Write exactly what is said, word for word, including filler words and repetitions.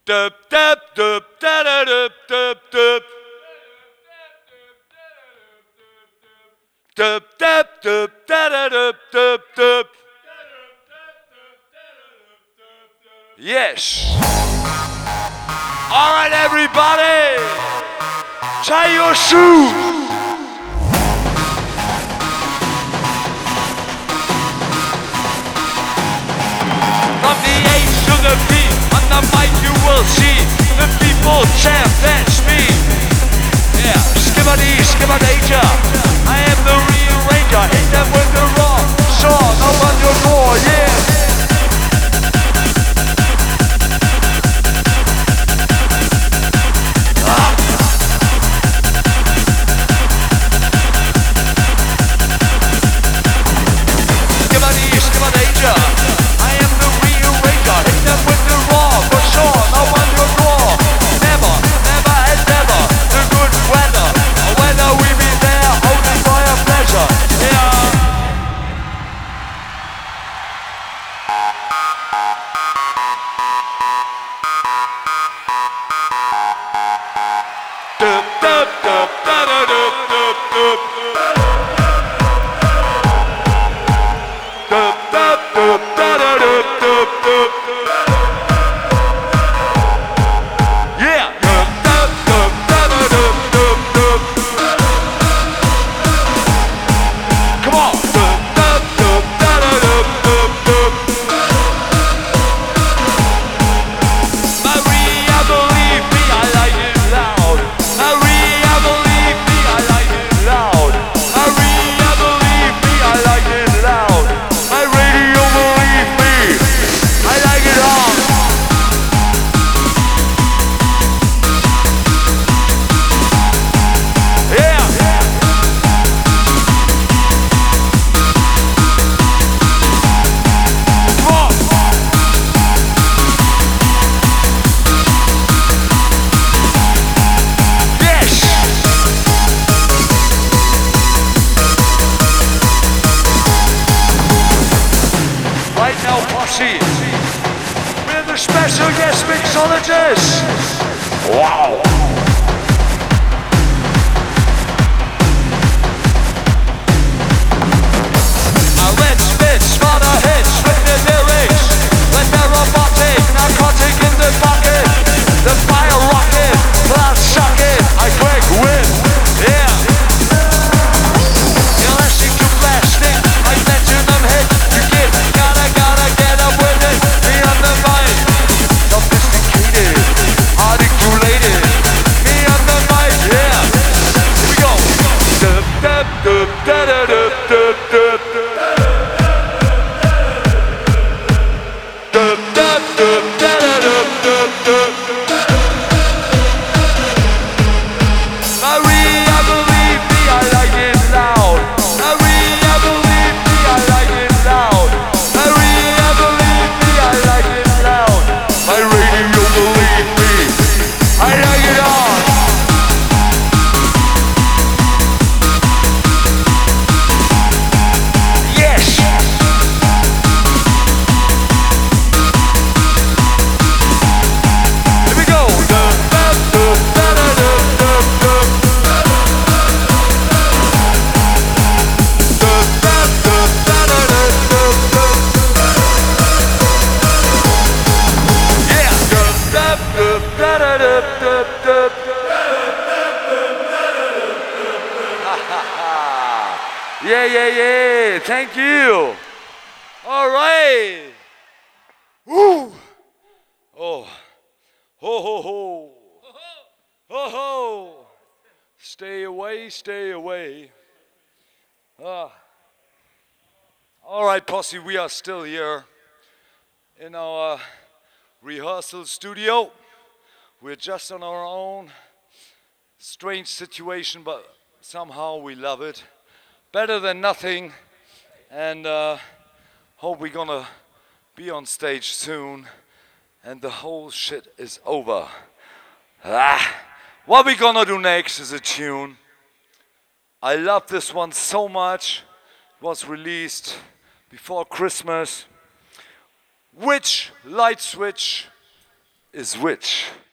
Dup, dup, dup, da, da, dup, dup, dup. Dup, dup, dup, da, da, dup, dup, dup. Yes. All right, everybody. Tie your shoes. From the A to the B, on the mic you will see the people chant, that's me. Yeah, skibbity, skibbity, I am the real ranger, hit them with the raw saw, no on your door, yeah. Skibbity, skibbity, I am the real ranger, hit them with the raw, for sure, no on your door. Never, never and never, the good weather, whether we be there, only for your pleasure, yeah. Dup, dup, dup, da, da, dup, dup, dup. Dup, dup, dup, da, da, dup, dup, dup. Yeah. Dup, dup, dup, da, da, dup, dup, dup. Come on. Dup, dup, dup, da, da, dup, dup, dup. Maria, believe me, I like it loud. Maria, believe me, I like it loud. Maria, believe me, I like it loud. My radio, believe me, I like it loud. Yeah. Come on. Yes. Right now, posse, with a special guest mixologist. Wow. I red spits, father hits with the lyrics. When they're robotic, narcotic in the pocket. The fire rocket, blood sucking, I quick win. Yeah. You're listening to plastic, I mention them hit. You get, gotta, gotta get up with it. Be on the mic, sophisticated, articulated. Be on the mic, yeah. Here we go. Dup, dup, dup, da, da, dup, dup, dup. Dup, dup, dup, da, da, dup, dup, dup. Maria, believe me, I like it loud. Maria, believe me, I like it loud. Maria, believe me, I like it loud. My radio, believe me, I like it loud. Yes. Here we go. Dup, dup, dup, da, da, dup, dup, dup. Dup, dup, dup, da, da, dup, dup, dup. Yeah. Dup, dup, dup, da, da, dup, dup, dup. Ha, ha, ha. Yeah, yeah, yeah. Thank you. All right. Woo. Oh. Ho, ho, ho. Ho, ho. Stay away, stay away. Ah. All right, posse, we are still here in our rehearsal studio. We're just on our own. Strange situation, but somehow we love it. Better than nothing. And uh, hope we're gonna be on stage soon. And the whole shit is over. Ah. What we gonna do next is a tune. I love this one so much. It was released before Christmas. Which light switch is which?